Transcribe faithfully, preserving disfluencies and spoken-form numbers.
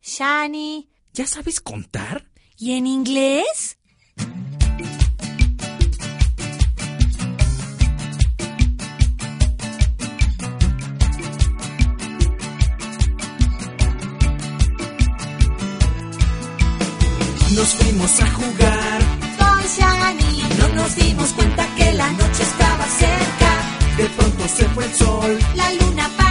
Shani. ¿Ya sabes contar? ¿Y en inglés? Nos fuimos a jugar Con Shani. no nos dimos cuenta que la noche estaba cerca. De pronto se fue el sol. La luna